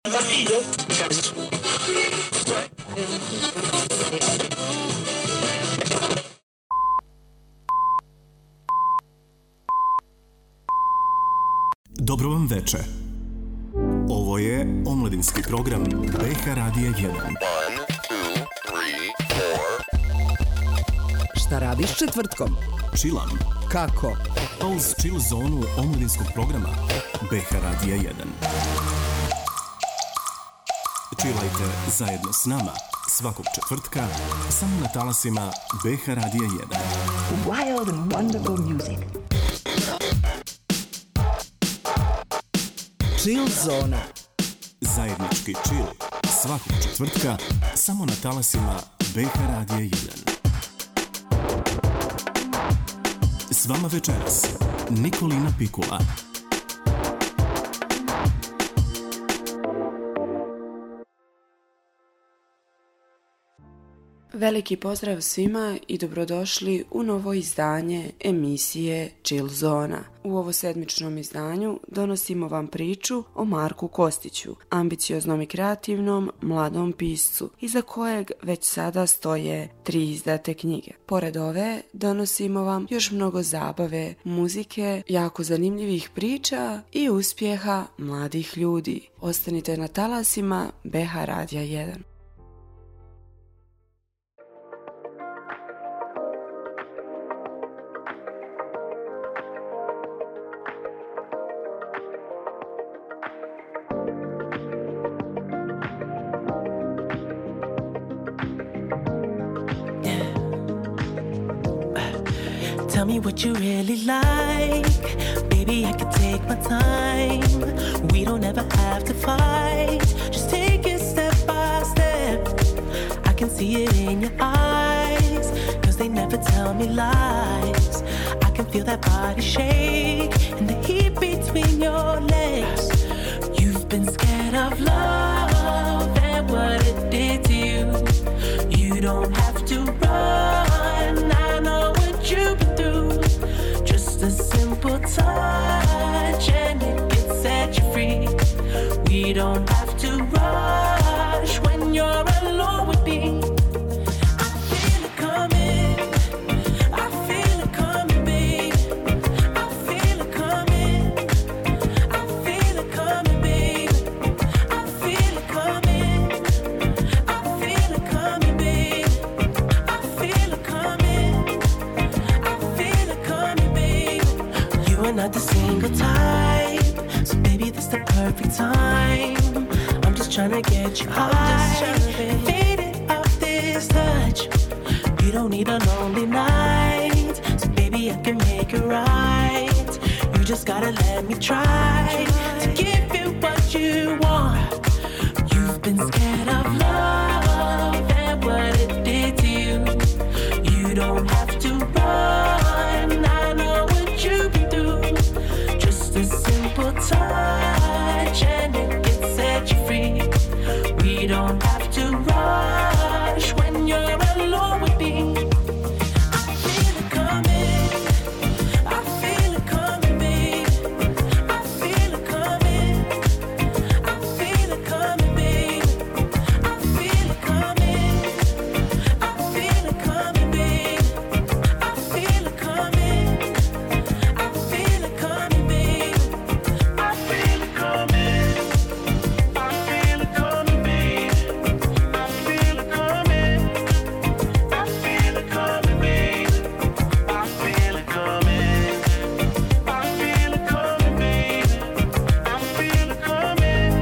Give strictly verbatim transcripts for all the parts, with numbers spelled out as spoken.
Dobro vam veče. Ovo je omladinski program B H Radija jedan. Šta radiš četvrtkom? Čilam. Kako? Pa uz chill zonu omladinskog programa B H Radija jedan. Chillajte zajedno s nama svakog četvrtka samo na talasima B H Radija jedan. Wild and wonderful music. Chill zona. Zajednički chill svakog četvrtka samo na talasima B H Radija jedan. S vama večeras Nikolina Pikula. Veliki pozdrav svima i dobrodošli u novo izdanje emisije Chill Zona. U ovo sedmičnom izdanju donosimo vam priču o Marku Kostiću, ambicioznom i kreativnom mladom piscu, iza kojeg već sada stoje tri izdate knjige. Pored ove donosimo vam još mnogo zabave, muzike, jako zanimljivih priča i uspjeha mladih ljudi. Ostanite na talasima B H Radija jedan. Tell me what you really like. Baby, I can take my time. We don't ever have to fight. Just take it step by step. I can see it in your eyes, 'cause they never tell me lies. I can feel that body shake and the heat between your legs. You've been scared of love and what it did to you. You don't have to run. I know what you've been through. Just a simple touch and it can set you free. We don't have to rush when you're alone with me. I feel it coming. I feel it coming, babe. I feel it coming. I feel it coming, babe. I feel it coming. I feel it coming, babe. I feel it coming. I feel it coming, babe. You are not the single type, so baby, this the perfect time. I'm just trying to get you high, faded off this touch. You don't need a lonely night, so baby, I can make it right. You just gotta let me try to give you what you want. You've been scared of love and what it did to you. You don't have to run. I know what you've been through. Just a simple touch and it can set you free. We don't have to rush when you're alone with me. I feel it coming. I feel it coming, babe. I feel it coming. I feel it coming, babe. I feel it coming. I feel it coming, babe. I feel it coming. I feel it coming, babe. I feel it coming. I feel it coming, babe. I feel it coming. I feel it coming, babe. I feel it coming. I feel it coming, babe. I feel it coming.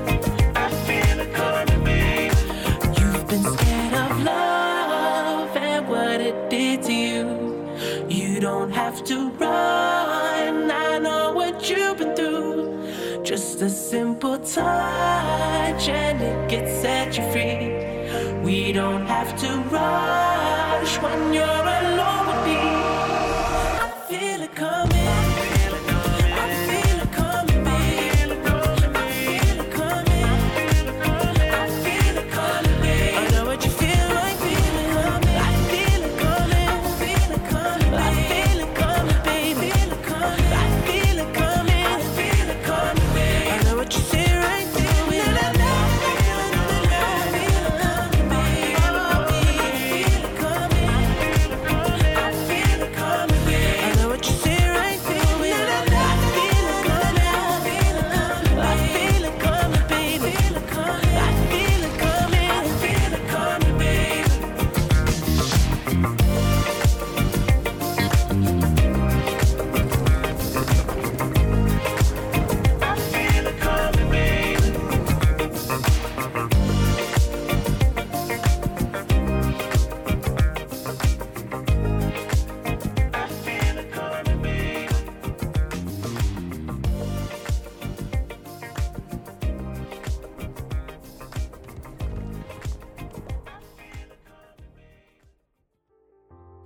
I feel it coming, babe. You've been scared of love and what it did to you. You don't have to run. I know what you've been through. Just a simple touch and it can set you free. We don't have to rush when you're alone with me. I feel it coming. I feel it coming, babe. I feel it coming. I feel it coming, babe. I know what you feel like. I feel it coming. I feel it coming. I feel it coming, baby. I feel it coming. I feel it coming, babe. I know what you feel right there.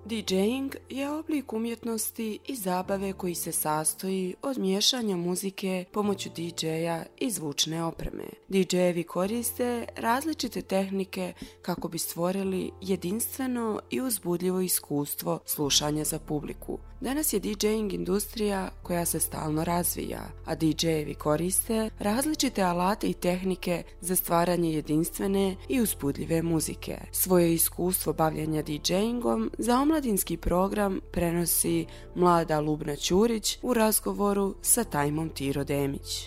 DJing je oblik umjetnosti i zabave koji se sastoji od miješanja muzike pomoću D J-a i zvučne opreme. D J-evi koriste različite tehnike kako bi stvorili jedinstveno i uzbudljivo iskustvo slušanja za publiku. Danas je DJing industrija koja se stalno razvija, a D J-evi koriste različite alate i tehnike za stvaranje jedinstvene i uzbudljive muzike. Svoje iskustvo bavljenja DJingom za omladinski program prenosi mlada Lubna Ćurić u razgovoru sa Tajmom Tiro Demić.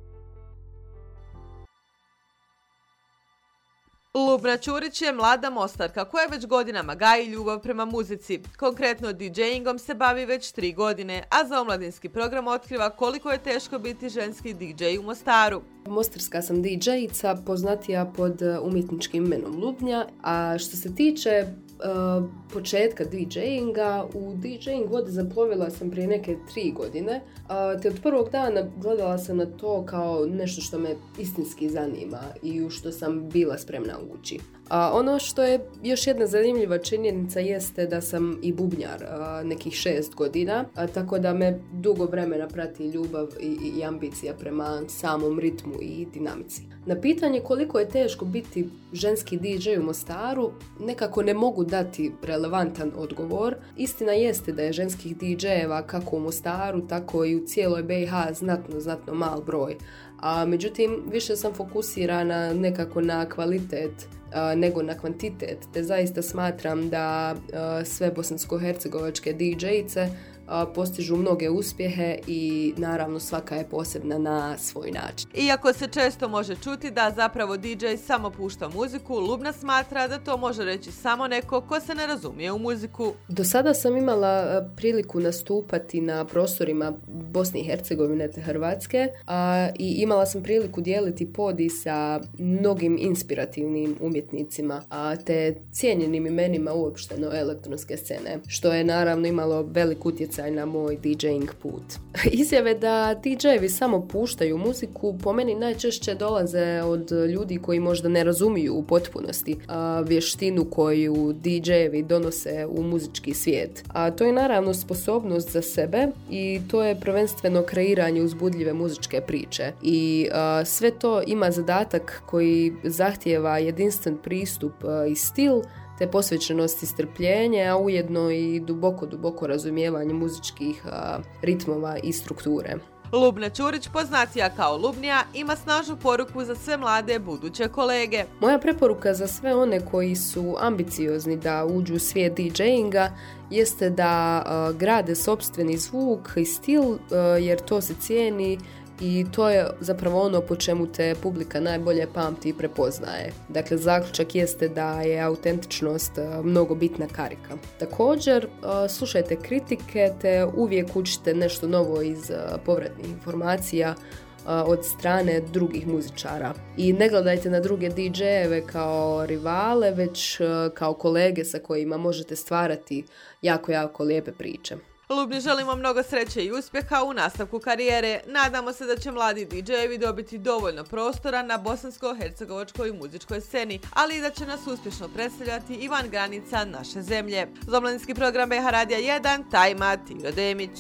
Lubna Ćurić je mlada Mostarka koja već godinama gaji ljubav prema muzici. Konkretno DJingom se bavi već tri godine, a za omladinski program otkriva koliko je teško biti ženski D J u Mostaru. Mostarska sam D J-ica, poznatija pod umjetničkim imenom Lubnja, a što se tiče uh, početka DJinga, u DJing vode zaplovila sam prije neke tri godine, uh, te od prvog dana gledala sam na to kao nešto što me istinski zanima i u što sam bila spremna ući. A ono što je još jedna zanimljiva činjenica jeste da sam i bubnjar a, nekih šest godina, a, tako da me dugo vremena prati ljubav i, i ambicija prema samom ritmu i dinamici. Na pitanje koliko je teško biti ženski D J u Mostaru, nekako ne mogu dati relevantan odgovor. Istina jeste da je ženskih D J-eva kako u Mostaru, tako i u cijeloj B i H znatno, znatno mal broj. A, međutim, više sam fokusirana nekako na kvalitet a, nego na kvantitet, te zaista smatram da a, sve bosansko-hercegovačke D J-ice a, postižu mnoge uspjehe i naravno svaka je posebna na svoj način. Iako se često može čuti da zapravo D J samo pušta muziku, Lubna smatra da to može reći samo neko ko se ne razumije u muziku. Do sada sam imala priliku nastupati na prostorima Bosne i Hercegovine te Hrvatske a, i imala sam priliku dijeliti podij sa mnogim inspirativnim umjetnicima a, te cijenjenim imenima uopšteno elektronske scene, što je naravno imalo velik utjecaj na moj DJing put. Izjave da D J-evi samo puštaju muziku po meni najčešće dolaze od ljudi koji možda ne razumiju u potpunosti a, vještinu koju D J-evi donose u muzički svijet. A to je naravno sposobnost za sebe i to je prvenstveno kreiranje uzbudljive muzičke priče. I a, sve to ima zadatak koji zahtijeva jedinstven pristup a, i stil, te posvećenost i strpljenje, a ujedno i duboko, duboko razumijevanje muzičkih a, ritmova i strukture. Lubna Ćurić, poznatija kao Lubnija, ima snažnu poruku za sve mlade buduće kolege. Moja preporuka za sve one koji su ambiciozni da uđu u svijet DJinga jeste da a, grade sopstveni zvuk i stil, a, jer to se cijeni i to je zapravo ono po čemu te publika najbolje pamti i prepoznaje. Dakle, zaključak jeste da je autentičnost mnogo bitna karika. Također, slušajte kritike te uvijek učite nešto novo iz povratnih informacija od strane drugih muzičara. I ne gledajte na druge D J-eve kao rivale, već kao kolege sa kojima možete stvarati jako, jako lijepe priče. Lubni želimo mnogo sreće i uspjeha u nastavku karijere. Nadamo se da će mladi D J-evi dobiti dovoljno prostora na bosansko-hercegovačkoj muzičkoj sceni, ali i da će nas uspješno predstavljati i van granica naše zemlje. Za omladinski program B H Radija jedan, Tajma Tiro Demić.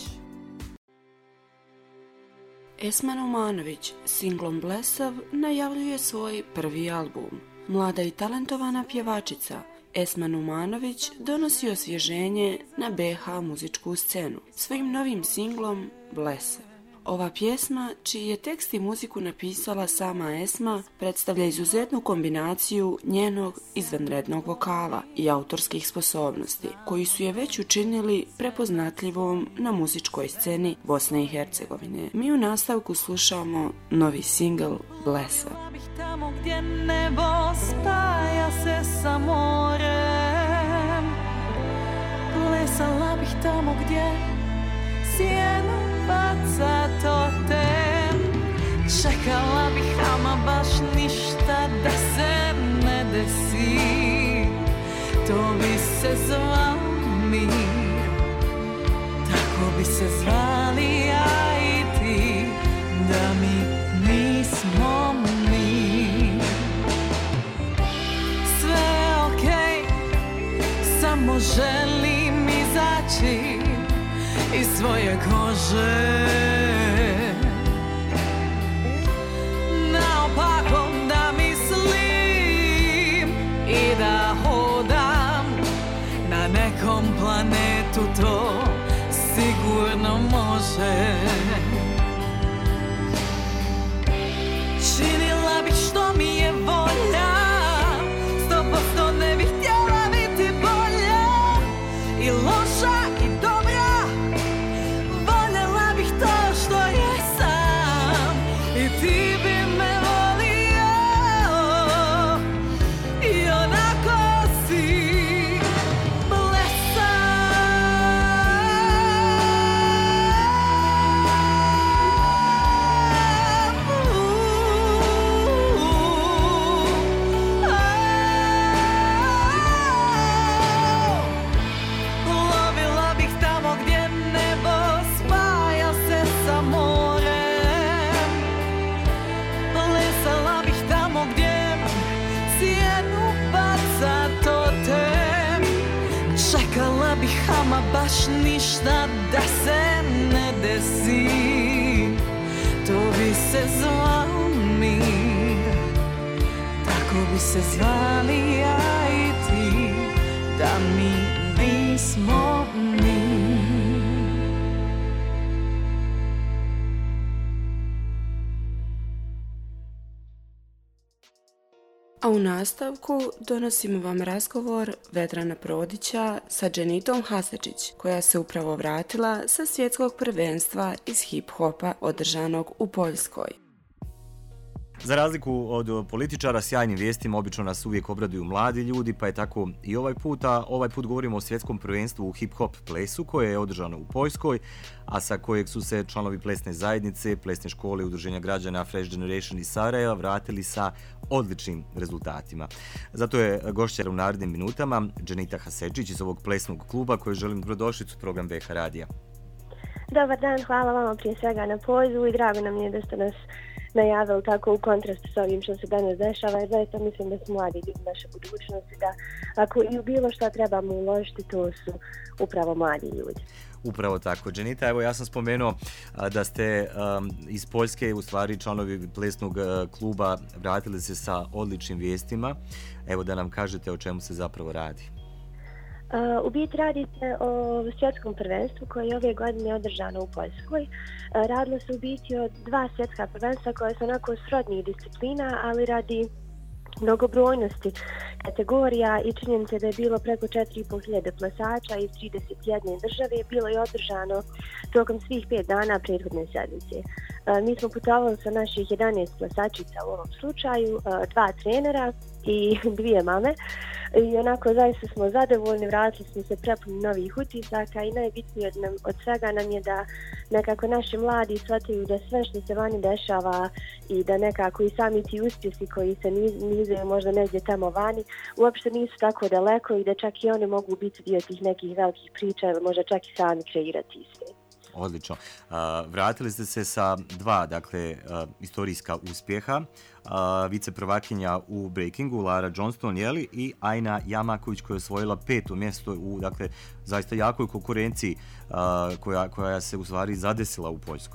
Esma Numanović singlom Blesav najavljuje svoj prvi album. Mlada i talentovana pjevačica Esma Numanović donosi osvježenje na B H muzičku scenu svojim novim singlom Blesav. Ova pjesma, čiji je tekst i muziku napisala sama Esma, predstavlja izuzetnu kombinaciju njenog izvanrednog vokala i autorskih sposobnosti, koji su je već učinili prepoznatljivom na muzičkoj sceni Bosne i Hercegovine. Mi u nastavku slušamo novi singl Blesav. Tamo gdje nebo spaja se sa morem, plesala bih tamo gdje sjena baca totem. Čekala bih, ama baš ništa da se ne desi. To bi se zvao mir, tako bi se zvali ja i ti, da mi nismo mi. Sve okej, samo želim oči iz svoje kože. Naopako da mislim i da hodam na nekom planetu, to sigurno može. Činila bih što mi je volja, sto posto ne bih htjela biti bolja i loša i dobra. Voljela bih to što jesam i ti bi me volio i onako si blesav. Lovila bih tamo gdje nebo spaja se sa morem. Plesala bih tamo gdje sjenu baca totem. Čekala bih, ama baš ništa da se ne desi. To bi se zvao mir, tako bi se zvali ja i ti, da mi nismo mi. A u nastavku donosimo vam razgovor Vedrana Prodića sa Dženitom Hasečić, koja se upravo vratila sa svjetskog prvenstva iz hip-hopa održanog u Poljskoj. Za razliku od političara, sjajnim vijestima obično nas uvijek obraduju mladi ljudi, pa je tako i ovaj puta. Ovaj put govorimo o svjetskom prvenstvu u hip-hop plesu koje je održano u Poljskoj, a sa kojeg su se članovi plesne zajednice, plesne škole, udruženja građana Fresh Generation iz Sarajeva vratili sa odličnim rezultatima. Zato je gošća u narednim minutama Dženita Hasečić iz ovog plesnog kluba koju želim dobrodošlicu u program B H radija. Dobar dan, hvala vama prije svega na pozivu i drago nam je da ste nas najavili tako u kontrastu s ovim što se danas dešava, jer zaista mislim da su mladi ljudi naše budućnosti, da ako i u bilo što trebamo uložiti, to su upravo mladi ljudi. Upravo tako. Dženita, evo ja sam spomenuo a, da ste um, iz Poljske, u stvari članovi plesnog a, kluba, vratili se sa odličnim vijestima. Evo da nam kažete o čemu se zapravo radi. Uh, u biti radi se o svjetskom prvenstvu koje je ove godine održano u Poljskoj. Uh, radilo se u biti o dva svjetska prvenstva koje su onako srodnih disciplina, ali radi mnogobrojnosti kategorija i činjenice da je bilo preko četiri i pol hiljade plesača iz trideset jedne države, bilo je održano tokom svih pet dana prethodne sedmice. Uh, mi smo putovali sa naših jedanaest plesačica u ovom slučaju, uh, dva trenera i dvije mame. I onako zaista smo zadovoljni, vratili smo se prepuni novih utisaka i najbitnije od, nam, od svega nam je da nekako naši mladi shvataju da sve što se vani dešava i da nekako i sami ti uspjesi koji se nizaju možda negdje tamo vani uopšte nisu tako daleko i da čak i oni mogu biti dio tih nekih velikih priča ili možda čak i sami kreirati iste. Odlično. Uh, vratili ste se sa dva, dakle, uh, istorijska uspjeha. Uh, viceprvakinja u breakingu, Lara Johnston, jeli, i Ajna Jamaković koja je osvojila peto mjesto u, dakle, zaista jakoj konkurenciji uh, koja, koja se u stvari zadesila u Poljskoj.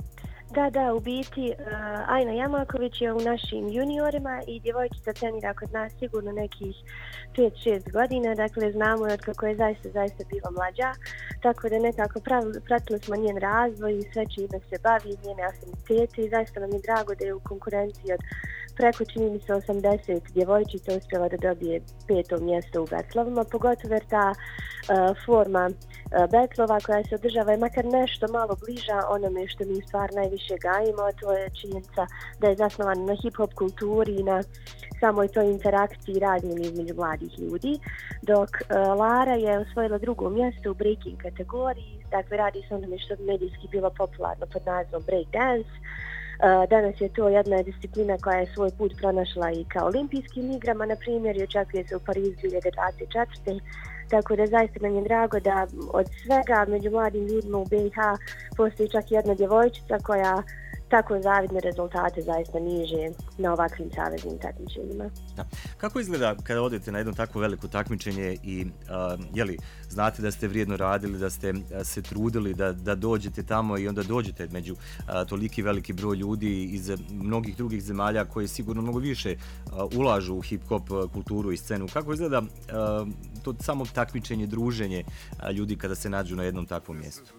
Da, da, u biti uh, Ajna Jamaković je u našim juniorima i djevojčica trenira kod nas sigurno nekih pet šest godina, dakle znamo je od kako je zaista, zaista bila mlađa, tako da nekako pravili, pratili smo njen razvoj i sve čime se bavi, njene afinitete i zaista nam je drago da je u konkurenciji od preko čini mi se osamdeset djevojčica uspjela da dobije peto mjesto u betlovima, pogotovo jer ta uh, forma uh, betlova koja se održava je makar nešto malo bliža onome što mi stvar najviše gajimo, a to je činjenica da je zasnovana na hip-hop kulturi i na samoj toj interakciji i razmjeni između mladih ljudi, dok uh, Lara je osvojila drugo mjesto u breaking kategoriji, dakle radi se onome što medijski bilo popularno pod nazivom break dance. Uh, danas je to jedna disciplina koja je svoj put pronašla i kao olimpijskim igrama, na primjer, i očekuje se u Parizu dvije tisuće dvadeset četvrte. Tako da zaista nam je drago da od svega među mladim ljudima u B i H postoji čak jedna djevojčica koja tako zavidne rezultate zaista niže na ovakvim saveznim takmičenjima. Da. Kako izgleda kada odete na jedno tako veliko takmičenje i uh, jeli, znate da ste vrijedno radili, da ste uh, se trudili da, da dođete tamo i onda dođete među uh, toliki veliki broj ljudi iz mnogih drugih zemalja koje sigurno mnogo više uh, ulažu u hip-hop kulturu i scenu. Kako izgleda uh, to samo takmičenje, druženje uh, ljudi kada se nađu na jednom takvom mjestu?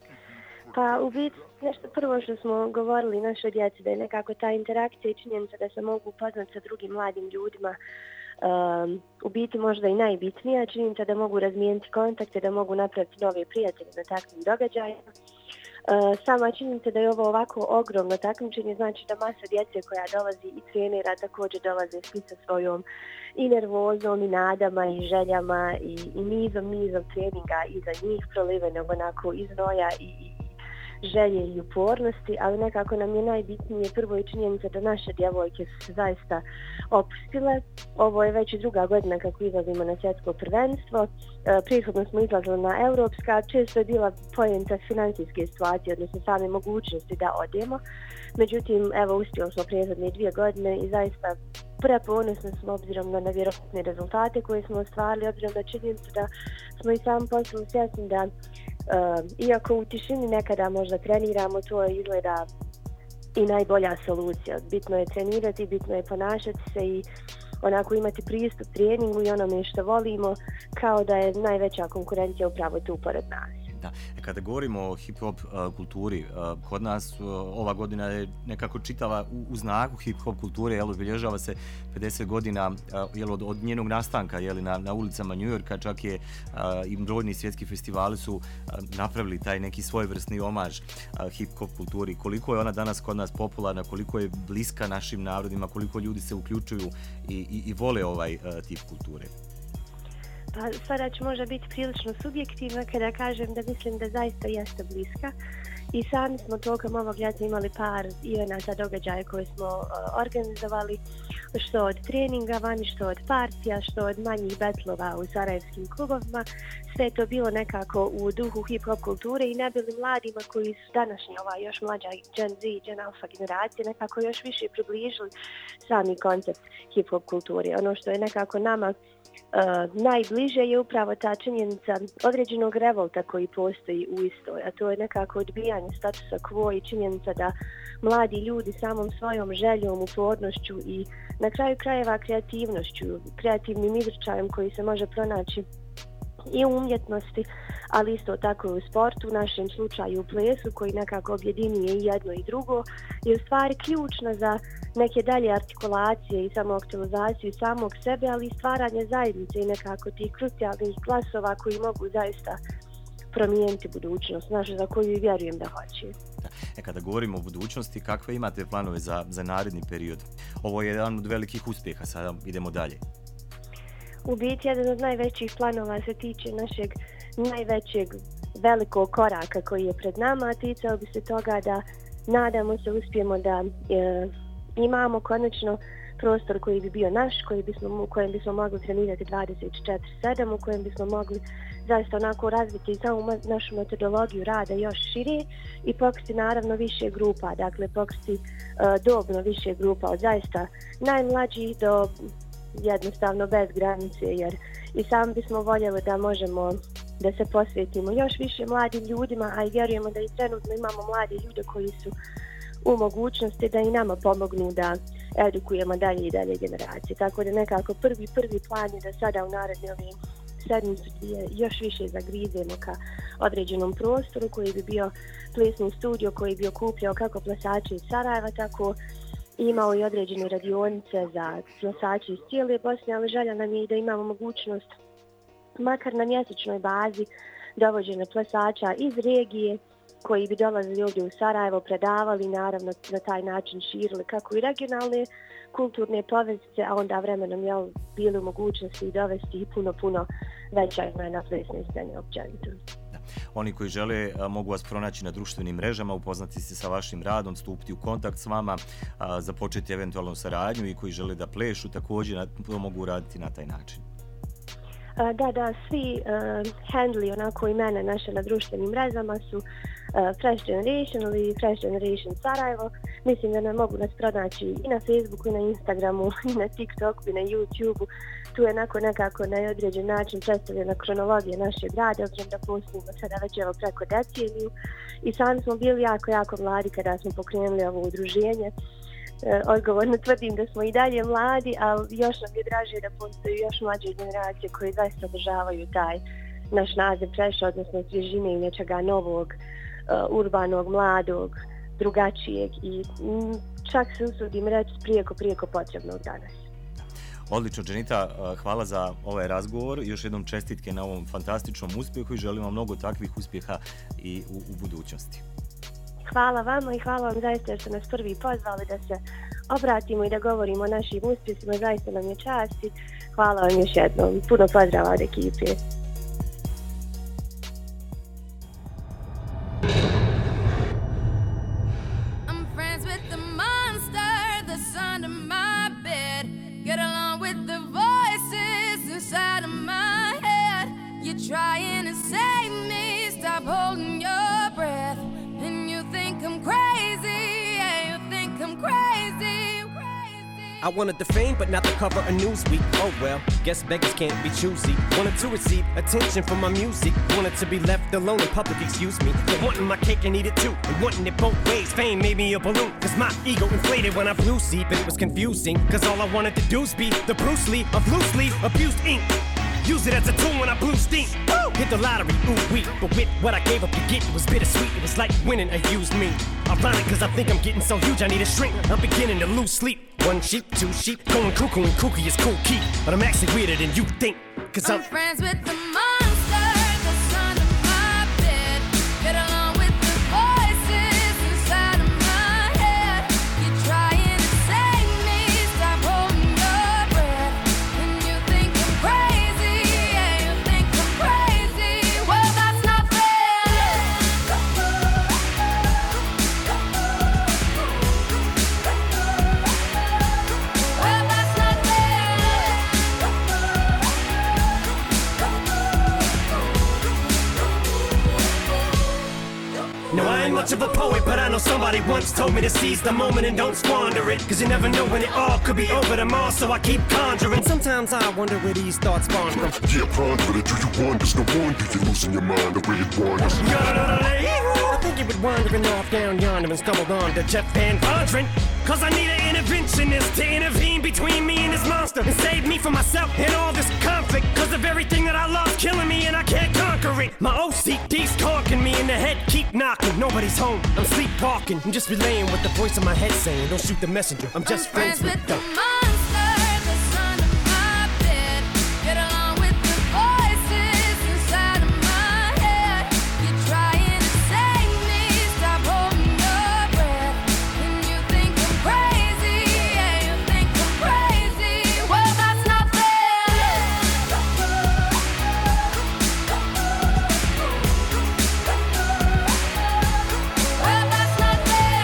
Pa u biti nešto prvo što smo govorili našoj djeci da je nekako ta interakcija i činjenica da se mogu upoznati sa drugim mladim ljudima um, u biti možda i najbitnija, činjenica da mogu razmijeniti kontakte, da mogu napraviti nove prijatelje na takvim događajima. Uh, sama činjenica da je ovo ovako ogromno takmičenje znači da masa djece koja dolazi i trenera također dolaze svi sa svojom i nervozom i nadama i željama i, i nizom, nizom treninga iza njih prolivenog onako iz znoja i, i želje i upornosti, ali nekako nam je najbitnije prvo i činjenica da naše djevojke su se zaista opustile. Ovo je već i druga godina kako izlazimo na svjetsko prvenstvo. E, prethodno smo izlazili na europska, često je bila poenta financijske situacije, odnosno same mogućnosti da odemo. Međutim, evo, uspjeli smo prethodne dvije godine i zaista preponosni smo obzirom na nevjerojatne rezultate koje smo ostvarili, obzirom na činjenicu da smo i sami postali svjesni da Uh, iako u tišini nekada možda treniramo, to izgleda i najbolja solucija. Bitno je trenirati, bitno je ponašati se i onako imati pristup treningu i onome što volimo, kao da je najveća konkurencija upravo tu pored nas. Da. Kada govorimo o hip-hop uh, kulturi, uh, kod nas uh, ova godina je nekako čitava u, u znaku hip-hop kulture, jel, obilježava se pedeset godina uh, jel, od, od njenog nastanka jel, na, na ulicama New Yorka, čak je uh, i brojni svjetski festivali su uh, napravili taj neki svojevrsni omaž uh, hip-hop kulturi. Koliko je ona danas kod nas popularna, koliko je bliska našim narodima, koliko ljudi se uključuju i, i, i vole ovaj uh, tip kulture. Pa sada ću možda biti prilično subjektivna kada kažem da mislim da zaista jeste bliska i sami smo tokom ovog ljeta imali par evenata događaja koje smo uh, organizovali, što od treninga vani, što od partija, što od manjih betlova u sarajevskim klubovima. Sve to bilo nekako u duhu hip-hop kulture i ne bili mladima koji su današnji ova još mlađa Gen Z, Gen Alpha generacije nekako još više približili sami koncept hip-hop kulture. Ono što je nekako nama Uh, najbliže je upravo ta činjenica određenog revolta koji postoji u istoj, a to je nekako odbijanje statusa quo i činjenica da mladi ljudi samom svojom željom, upornošću i na kraju krajeva kreativnošću, kreativnim izričajem koji se može pronaći i u umjetnosti, ali isto tako i u sportu, u našem slučaju u plesu koji nekako objedinjuje i jedno i drugo, je u stvari ključna za neke dalje artikulacije i samoaktualizaciju samog sebe, ali i stvaranje zajednice i nekako tih krucijalnih glasova koji mogu zaista promijeniti budućnost, našu za koju i vjerujem da hoće. E, kada govorimo o budućnosti, kakve imate planove za, za naredni period? Ovo je jedan od velikih uspjeha, sada idemo dalje. U biti, jedan od najvećih planova se tiče našeg najvećeg velikog koraka koji je pred nama, a ticao bi se toga da nadamo se uspijemo da e, imamo konačno prostor koji bi bio naš, koji bismo, u kojem bismo mogli trenirati dvadeset četiri sedam, u kojem bismo mogli zaista onako razviti samu našu metodologiju rada još šire i pokriti naravno više grupa, dakle pokriti uh, dobno više grupa od zaista najmlađih do jednostavno bez granice, jer i sami bismo voljeli da možemo da se posvetimo još više mladim ljudima, a i vjerujemo da i trenutno imamo mlade ljude koji su u mogućnosti da i nama pomognu da edukujemo dalje i dalje generacije. Tako da nekako prvi, prvi plan je da sada u naredne ove sedmicu dvije još više zagrizemo ka određenom prostoru koji bi bio plesni studio koji bi okupljao kako plesače iz Sarajeva, tako imao i određene radionice za plesače iz cijele Bosne, ali želja nam je i da imamo mogućnost makar na mjesečnoj bazi dovođenja plesača iz regije koji bi dolazili ovdje u Sarajevo, predavali, naravno na taj način širili kako i regionalne kulturne poveznice, a onda vremenom je bili u mogućnosti dovesti i puno, puno veća imena plesne scene općenito. Oni koji žele mogu vas pronaći na društvenim mrežama, upoznati se sa vašim radom, stupiti u kontakt s vama, započeti eventualnu saradnju i koji žele da plešu također to mogu raditi na taj način. Da, da, svi uh, handli, onako imena naše na društvenim mrežama su Fresh Generation ili Fresh Generation Sarajevo. Mislim da nam mogu nas pronaći i na Facebooku, i na Instagramu, i na TikToku, i na YouTubeu. Tu je onako nekako na određen način predstavljena kronologija našeg rada, obzirom da postimo sada već evo preko deceniju. I sami smo bili jako, jako mladi kada smo pokrenuli ovo udruženje. E, odgovorno tvrdim da smo i dalje mladi, ali još nam je draže da postoji još mlađe generacije koje zaista održavaju taj naš naziv Fresh, odnosno svježine i nečega novog, uh, urbanog, mladog, drugačijeg i m, čak se usudim reći prijeko, prijeko potrebnog danas. Odlično, Dženita, hvala za ovaj razgovor. Još jednom čestitke na ovom fantastičnom uspjehu i želim vam mnogo takvih uspjeha i u, u budućnosti. Hvala vama i hvala vam zaista jer ste nas prvi pozvali da se obratimo i da govorimo o našim uspjesima. Zaista nam je čast i hvala vam još jednom. Puno pozdrava od ekipe. Get along with the voices inside of my head. You're trying to save me, stop holding your breath. And you think I'm crazy, yeah, you think I'm crazy, crazy. I wanted the fame, but not the cover of Newsweek. Oh well, guess beggars can't be choosy. Wanted to receive attention from my music. Wanted to be left alone in public, excuse me. But wanting my cake and eat it too. And wanting it both ways, fame made me a balloon. Cause my ego inflated when I flew see, but it was confusing. Cause all I wanted to do was be the Bruce Lee of loosely abused ink. Use it as a tool when I blew steam. Woo! Hit the lottery, ooh wee. But with what I gave up to get, it was bittersweet. It was like winning a used me. Ironic, cause I think I'm getting so huge I need a shrink. I'm beginning to lose sleep. One sheep, two sheep, going cuckoo and kooky is cool key. But I'm actually weirder than you think. Cause I'm, I'm friends with the monster that's under my bed. Get along with the voices inside of my head. You're trying to save me, stop holding your breath. And you think I'm crazy, yeah, you think I'm crazy. Well, that's not fair. Well, that's not no, I ain't much of a poet, but I know somebody once told me to seize the moment and don't squander it. Cause you never know when it all could be over tomorrow, so I keep conjuring. Sometimes I wonder where these thoughts spawn from. Yeah, ponder it, do you wonder? No wonder you're losing your mind the way it wanders. I think you were wandering off down yonder and stumbled on to Jeff Van Vondren. Cause I need an interventionist to intervene between me and this monster and save me from myself and all this conflict. Cause of everything that I love killing me and I can't conquer it. My O C D's conking me in the head, keep knocking. Nobody's home, I'm sleepwalking. I'm just relaying what the voice in my head saying. Don't shoot the messenger, I'm just I'm friends, friends with the monster that's under my bed. Get along with the voices inside of my head. You're trying to save me, stop holding your breath. And you think I'm crazy, yeah, you think I'm crazy. Well, that's not fair. Well, that's not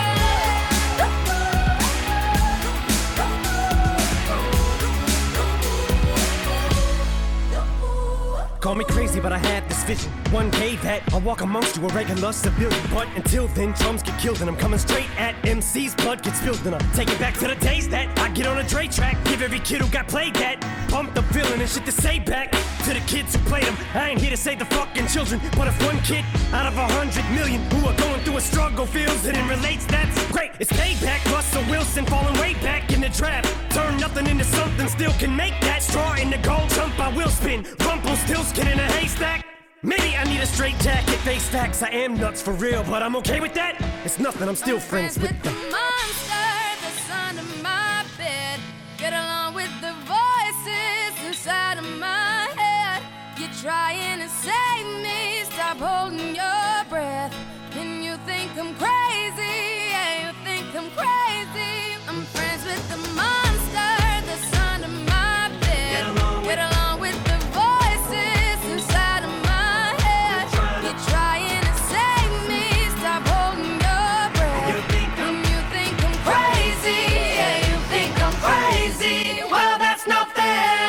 Call me crazy, but I had this vision. One day that I'll walk amongst you, a regular civilian. But until then, drums get killed and I'm coming straight at M C's. Blood gets spilled and I take it back to the days that I get on a Dre track. Give every kid who got played that pumped up feeling and shit to say back to the kids who played them. I ain't here to save the fucking children, but if one kid out of a hundred million who are going through a struggle feels it and relates, that's great. It's payback. Russell Wilson falling way back in the draft. Turn nothing into something, still can make that. Straw in the gold jump, I will spin. Rumple still skin in a haystack. Maybe I need a straight jacket, face facts. I am nuts for real, but I'm okay with that. It's nothing, I'm still I'm friends, friends with with them. the monster that's under my bed. Get along with the voices inside of my head. You're trying to save me, stop holding your breath. And you think I'm crazy, yeah, you think I'm crazy. I'm friends with the monster that's under my bed. Get along with, Get along with the voices inside of my head. You're trying to save me, stop holding your breath. And you think I'm crazy, yeah, you think I'm crazy. Well, that's not fair.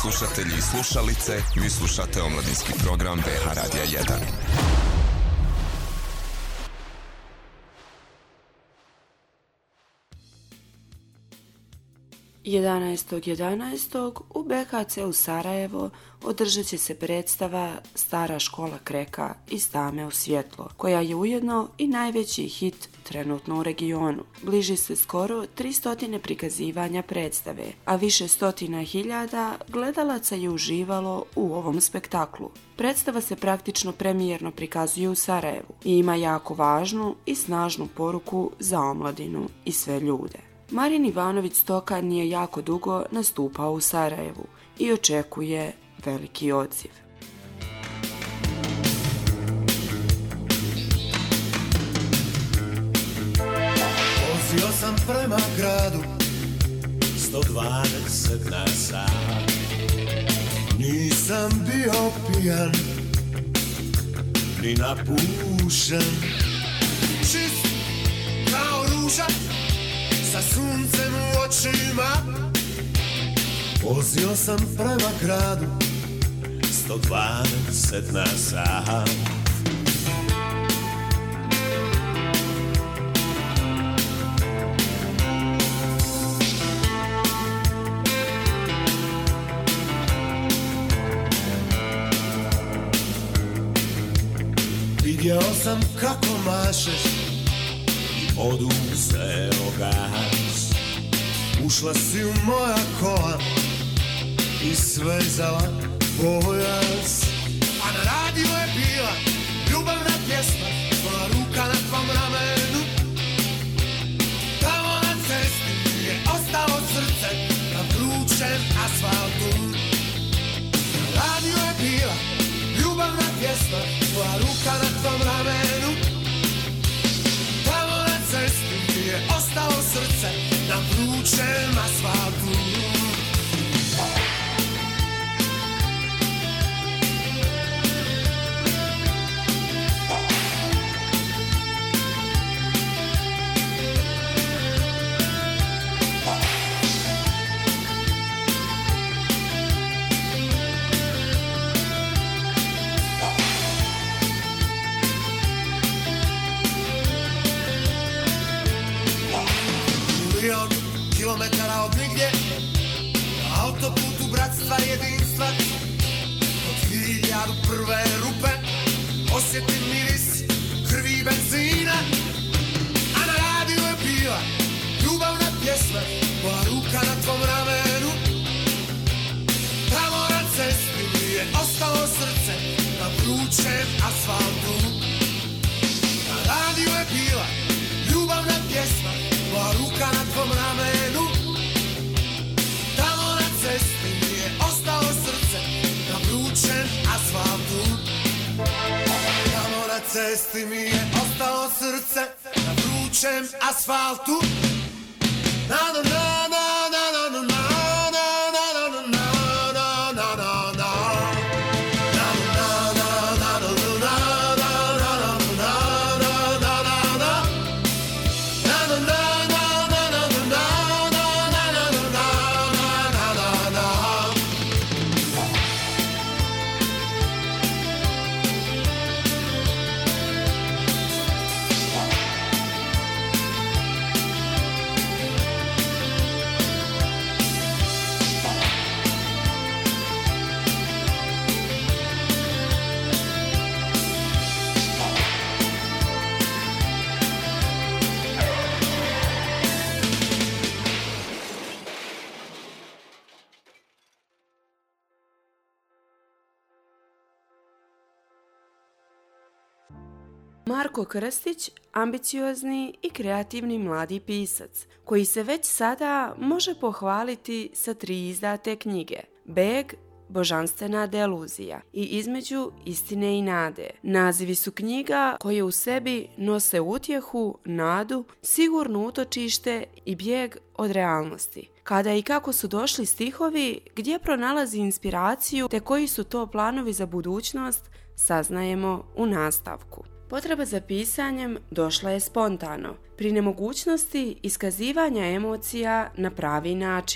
slušatelji i slušalice, vi slušate omladinski program B H Radija jedan. jedanaestog jedanaestog u B K C u Sarajevo održat će se predstava Stara škola Kreka iz tame u svjetlo, koja je ujedno i najveći hit trenutno u regionu. Bliži se skoro tristo prikazivanja predstave, a više stotina hiljada gledalaca je uživalo u ovom spektaklu. Predstava se praktično premijerno prikazuje u Sarajevu i ima jako važnu i snažnu poruku za omladinu i sve ljude. Marin Ivanović Stoka nije jako dugo nastupao u Sarajevu i očekuje veliki odziv. Vozio sam prema gradu sto dvadeset na sat. Nisam bio pijan ni napušen, čist kao ruža sa suncem u očima. Vozio sam prema gradu sto dvadeset na sat. Vidio sam kako mašeš i oduzeo gas. Ušla si u moja kola i svezala pojas. A na radiju je bila ljubavna pjesma, tvoja ruka na tvom ramenu. Tamo na cesti je ostalo srce na vrućem asfaltu. Na radiju je bila ljubavna pjesma, tvoja ruka na tvom ramenu. Tamo na cesti je ostalo srce na vrućem asfaltu. Kilometara od nigdje, na autoputu bratstva i jedinstva. Od hiljadu prve rupe osjetim miris krvi i benzina. A na radiju je bila ljubavna pjesma, tvoja ruka na tvom ramenu. Tamo na cesti mi je ostalo srce na vrućem asfaltu. Na radiju je bila ljubavna pjesma, tvoja ruka na tvom ramenu. Tamo na cesti mi je ostalo srce na vrućem asfaltu. Tamo na cesti mi je ostalo srce na vrućem asfaltu. Na na na na na na na. Marko Krstić, ambiciozni i kreativni mladi pisac, koji se već sada može pohvaliti sa tri izdate knjige: Beg, Božanstvena deluzija i Između istine i nade. Nazivi su knjiga koje u sebi nose utjehu, nadu, sigurno utočište i bijeg od realnosti. Kada i kako su došli stihovi, gdje pronalazi inspiraciju te koji su to planovi za budućnost, saznajemo u nastavku. Potreba za pisanjem došla je spontano, pri nemogućnosti iskazivanja emocija na pravi način.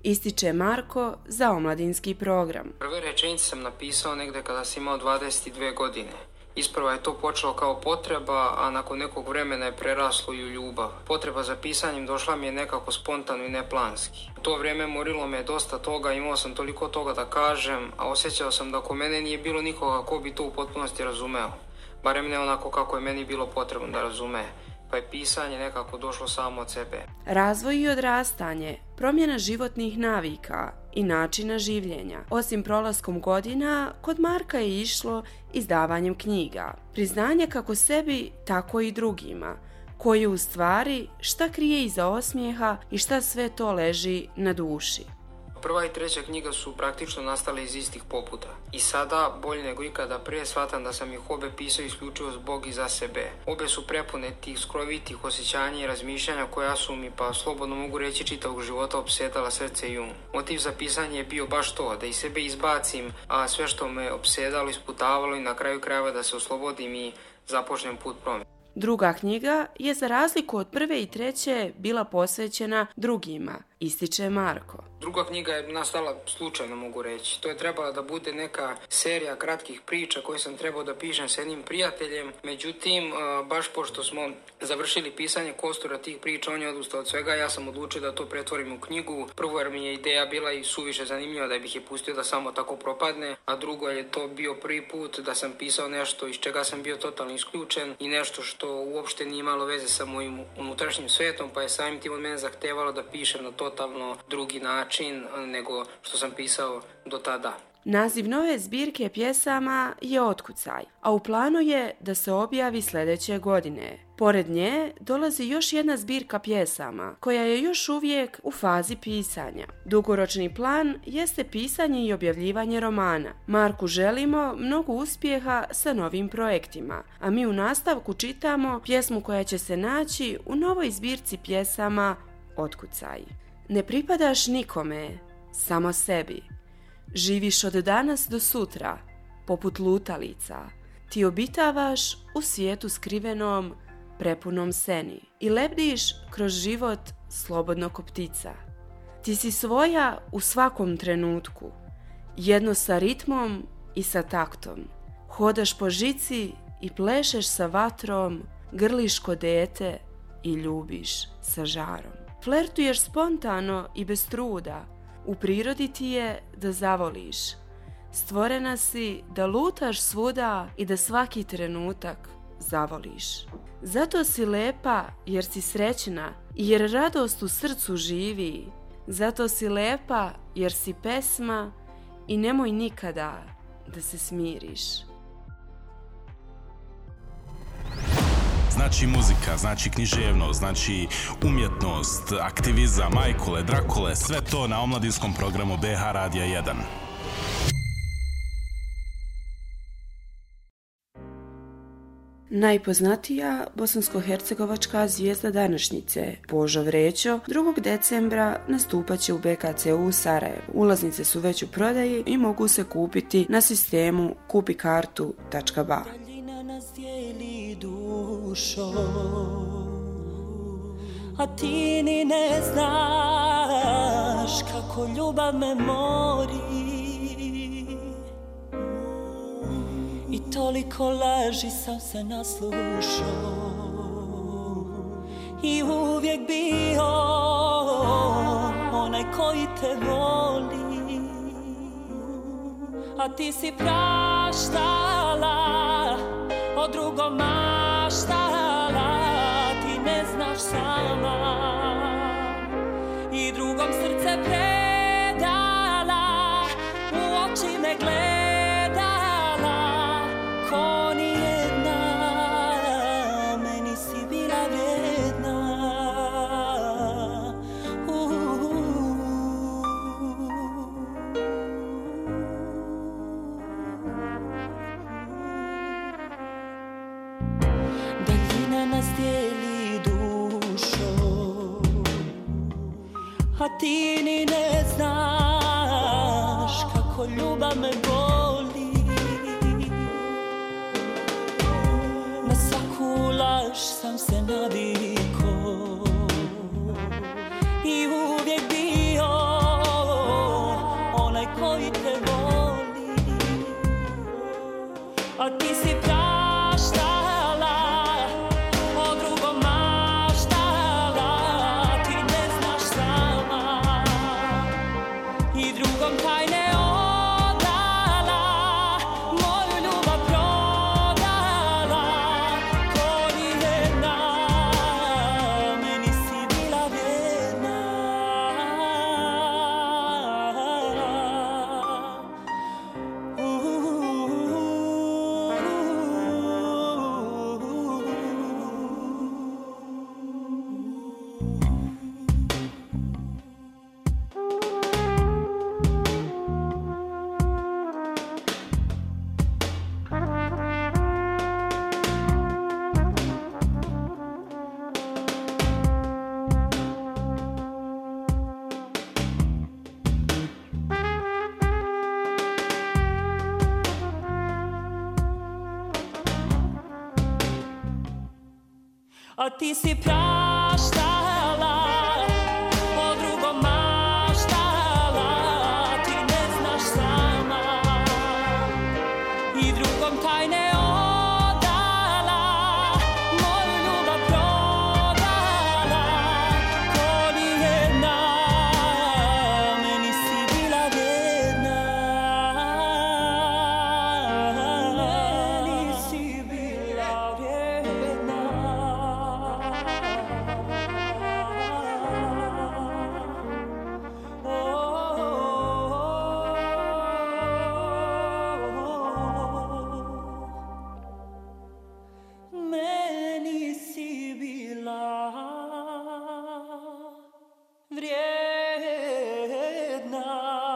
ističe Marko za omladinski program. Prve rečenice sam napisao negde kada sam imao dvadeset dve godine. Isprva je to počelo kao potreba, a nakon nekog vremena je preraslo i u ljubav. Potreba za pisanjem došla mi je nekako spontano i neplanski. U to vrijeme morilo me dosta toga, imao sam toliko toga da kažem, a osjećao sam da oko mene nije bilo nikoga ko bi to u potpunosti razumeo. Barem ne onako kako je meni bilo potrebno da razume. Pa je pisanje nekako došlo samo od sebe. Razvoj i odrastanje, promjena životnih navika i načina življenja. Osim prolaskom godina, kod Marka je išlo izdavanjem knjiga. Priznanje kako sebi, tako i drugima, koji u stvari šta krije iza osmijeha i šta sve to leži na duši. Prva i treća knjiga su praktično nastale iz istih poputa. I sada, bolje nego ikada prije, shvatam da sam ih obe pisao isključivo zbog i za sebe. Obe su prepune tih skrovitih osjećanja i razmišljanja koja su mi, pa slobodno mogu reći, čitavog života opsedala srce i um. Motiv za pisanje je bio baš to, da iz sebe izbacim, a sve što me opsedalo, isputavalo i na kraju krajeva da se oslobodim i započnem put promjene. Druga knjiga je za razliku od prve i treće bila posvećena drugima, ističe Marko. Druga knjiga je nastala slučajno, mogu reći. To je trebala da bude neka serija kratkih priča koje sam trebao da pišem s jednim prijateljem. Međutim, baš pošto smo završili pisanje kostura tih priča, on je odustao od svega, ja sam odlučio da to pretvorim u knjigu. Prvo jer mi je ideja bila i suviše zanimljiva da bih je pustio da samo tako propadne, a drugo je to bio prvi put da sam pisao nešto iz čega sam bio totalno isključen i nešto što uopšte nije imalo veze sa mojim unutrašnjim svetom, pa je samim tim od mene zahtevalo da pišem na totalno drugi način nego što sam pisao do tada. Naziv nove zbirke pjesama je Otkucaj, a u planu je da se objavi sljedeće godine. Pored nje dolazi još jedna zbirka pjesama, koja je još uvijek u fazi pisanja. Dugoročni plan jeste pisanje i objavljivanje romana. Marku želimo mnogo uspjeha sa novim projektima, a mi u nastavku čitamo pjesmu koja će se naći u novoj zbirci pjesama Otkucaj. Ne pripadaš nikome, samo sebi. Živiš od danas do sutra, poput lutalica. Ti obitavaš u svijetu skrivenom, prepunom seni i lebdiš kroz život slobodno ko ptica. Ti si svoja u svakom trenutku, jedno sa ritmom i sa taktom. Hodaš po žici i plešeš sa vatrom, grliš ko dete i ljubiš sa žarom. Flertuješ spontano i bez truda, u prirodi ti je da zavoliš. Stvorena si da lutaš svuda i da svaki trenutak zavoliš. Zato si lepa jer si srećna i jer radost u srcu živi. Zato si lepa jer si pesma i nemoj nikada da se smiriš. Znači muzika, znači književnost, znači umjetnost, aktivizam, majkule, drakule, sve to na omladinskom programu B H Radija jedan. Najpoznatija bosansko-hercegovačka zvijezda današnjice, Božo Vrećo, drugog decembra nastupat će u B K C-u u Sarajevu. Ulaznice su već u prodaji i mogu se kupiti na sistemu kupi kartu tačka ba. A ti ni ne znaš kako ljubav me mori i toliko laži sam se naslušao i uvijek bio onaj koji te voli, a ti si praštala, o drugom maštala, ti ne znaš sama i drugom srce predala, u oči me gledala, ko ni jedna, meni si bila vredna. Daljina nas dijeli dušo, a ti ni ne znaš kako ljubav me boli. Na svaku laž sam se navikao i uvijek bio a ti si praštala, o drugom maštala, ti ne znaš sama i drugom tajne odala, moju ljubav prodala, ko nijedna, meni si bila vjerna. A ti si praštala, o drugom maštala, ti ne znaš sama i drugom tajne odala, moju ljubav prodala, ko nijedna, meni si bila vjerna. Meni si bila vjerna. Meni si bila vrijedna.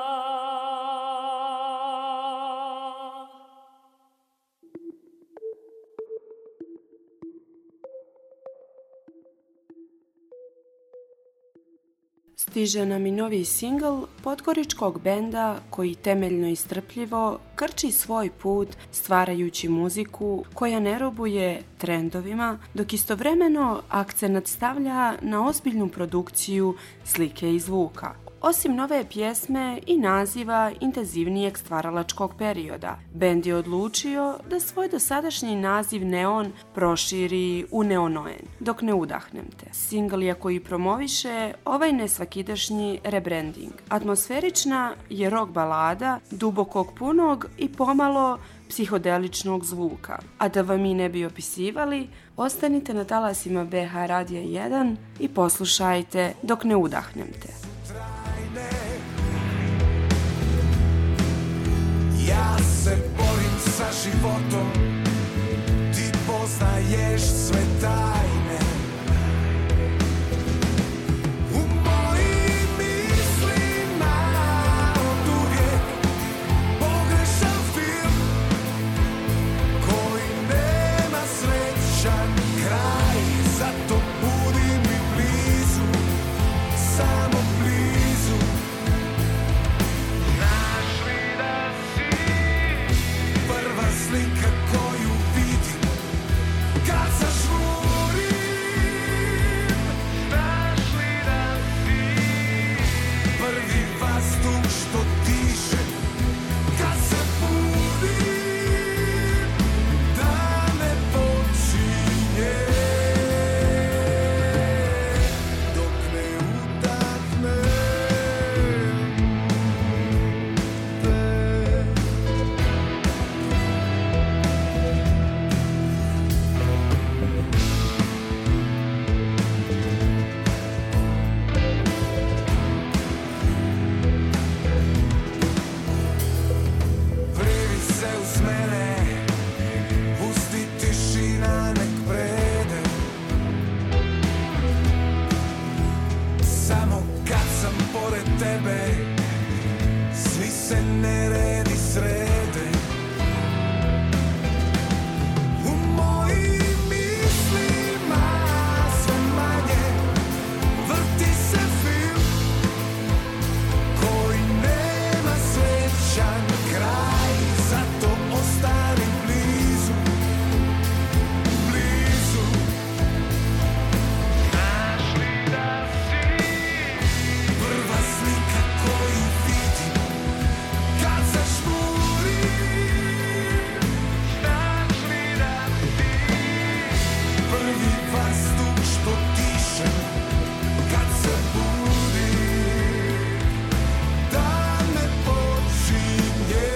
Stiže nam i novi singl podgoričkog benda koji temeljno i strpljivo krči svoj put stvarajući muziku koja ne robuje trendovima, dok istovremeno akcenat stavlja na ozbiljnu produkciju slike i zvuka. Osim nove pjesme i naziva intenzivnijeg stvaralačkog perioda, bend je odlučio da svoj dosadašnji naziv Neon proširi u Neonoen, dok ne udahnem te. Singl je koji promoviše ovaj nesvakidašnji rebranding. Atmosferična je rock balada dubokog, punog i pomalo psihodeličnog zvuka. A da vam mi ne bi opisivali, ostanite na talasima B H Radija jedan i poslušajte dok ne udahnem te. Ja se borim sa životom, ti poznaješ sve tajne. U mojim mislima od uvijek pogrešan film koji nema srećan kraj. Zato budi mi blizu, samo blizu. Našli da si prva slika koju vidim kad sam prvi vazduh što dišem kad se budim, dan me počinje.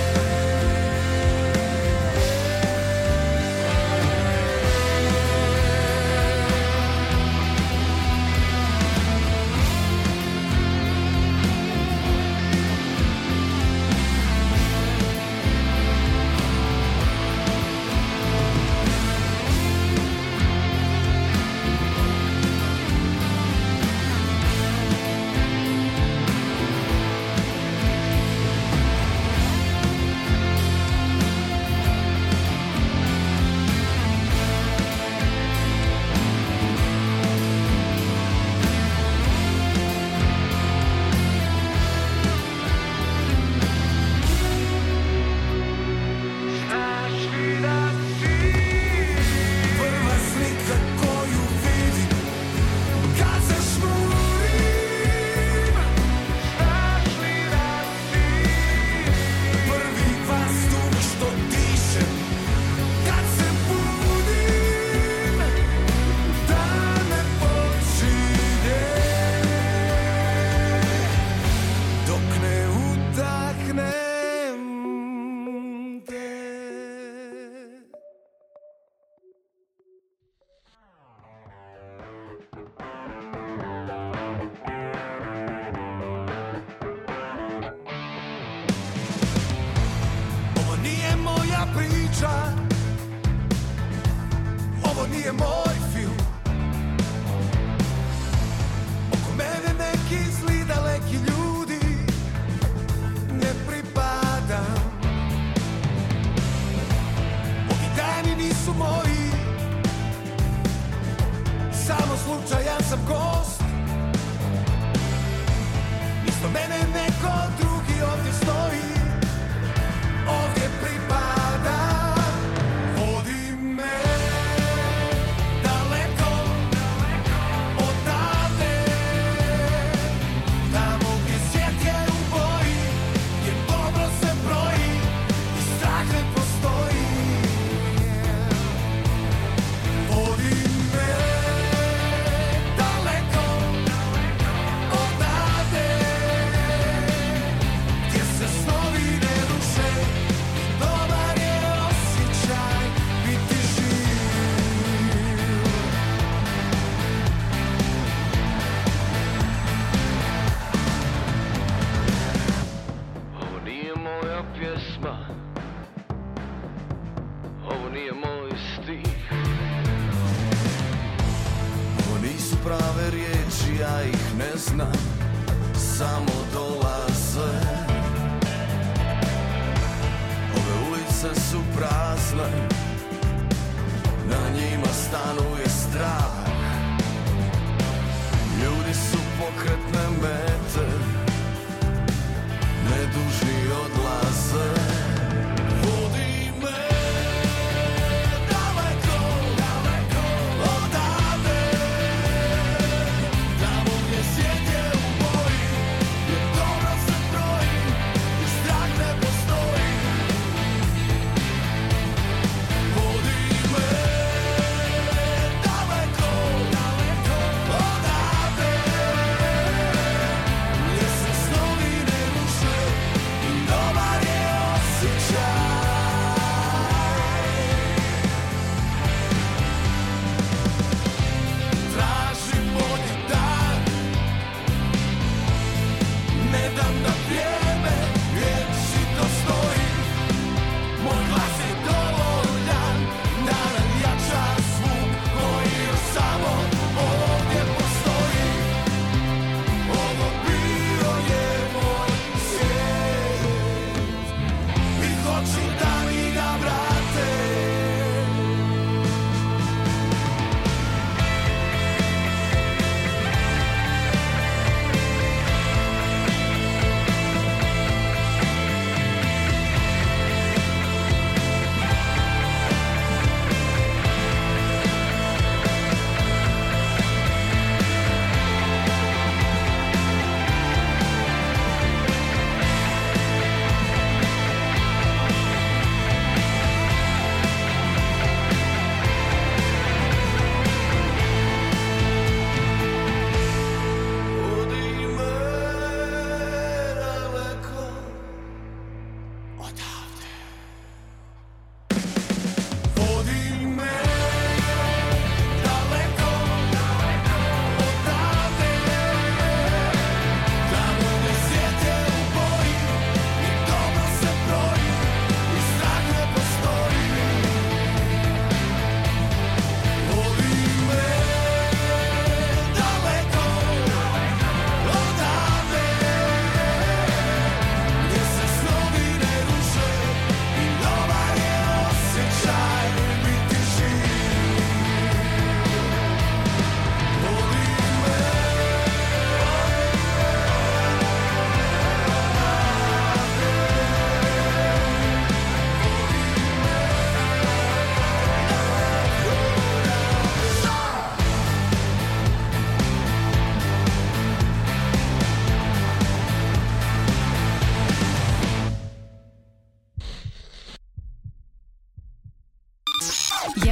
Ovo nije moj film. Oko mene neki zli daleki ljudi, ne pripadam. Ovi dani nisu moji, samo slučajan sam gost. Isto mene neko drugi ovdje stoji, ovdje pripadam. Vodi me daleko odavde, tamo gdje svijet je u boji, gdje dobro se broji i strah ne postoji. Vodi me daleko odavde, gdje se snovi ne ruše i dobar je osjećaj biti živ. Ovo nije moja pjesma, ovo nije moj stih. Ovo nisu prave riječi, ja ih ne znam, samo dolaze. Ove ulice su prazne, na njima stanuje strah. Ljudi su pokretne mete, nedužni odlaze. Vodi me daleko, daleko odavde, tamo gdje svijet je u boji, gdje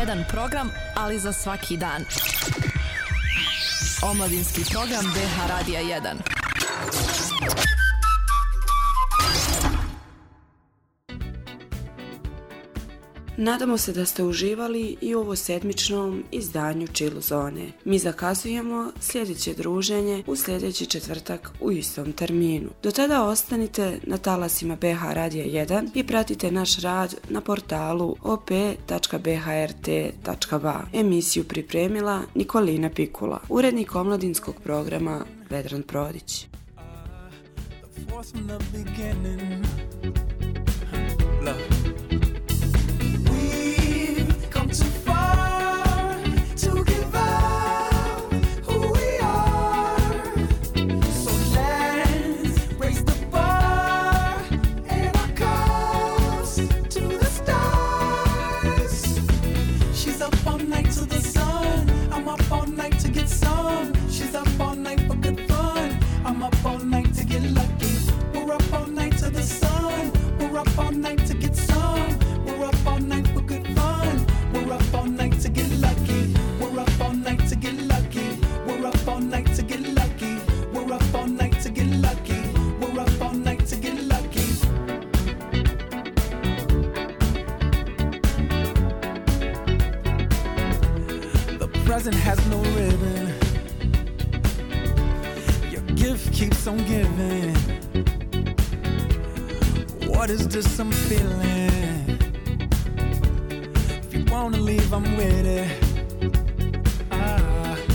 jedan program, ali za svaki dan. Omladinski program B H Radija jedan. Nadamo se da ste uživali i u ovo sedmičnom izdanju Chill Zone. Mi zakazujemo sljedeće druženje u sljedeći četvrtak u istom terminu. Do tada ostanite na talasima B H Radija jedan i pratite naš rad na portalu o p tačka b h r t tačka b a. Emisiju pripremila Nikolina Pikula, urednik omladinskog programa Vedran Prodić. Present has no ribbon. Your gift keeps on giving. What is this I'm feeling? If you wanna leave, I'm with it. Ah.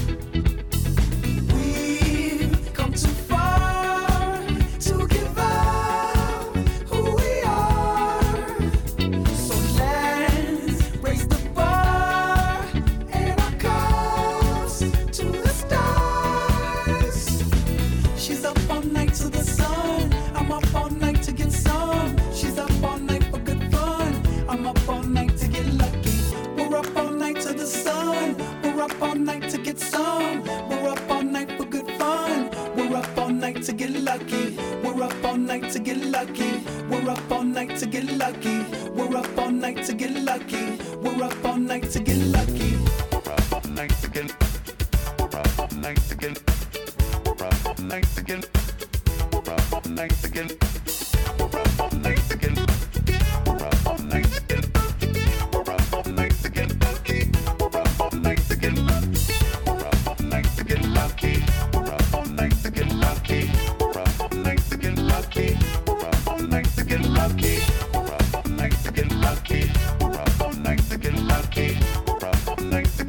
We've come too far to give up who we are. So let's raise the bar and our cups to the stars. She's up all night to the sun. I'm up all night to get some. She's up all night for good fun. I'm up all night to get lucky. We're up all night to the sun. We're up all night to get some. We're up all night for good fun. We're up all night to get lucky. We're up all night to get lucky. We're up all night to get lucky. We're up all night to get lucky. We're up all night to get lucky. We're up all night to get. We're up all night to get. We're up all night to get. We're up all night to get. We're up all night to get. We're up all night to get. We're up all night to get lucky. We're up all night to get lucky. We're up all night to get lucky. We're up all night to get lucky. We're up all night to get lucky. We're up all night to get lucky. We're up all night to get lucky. We're up all night to get lucky. We're up all night to get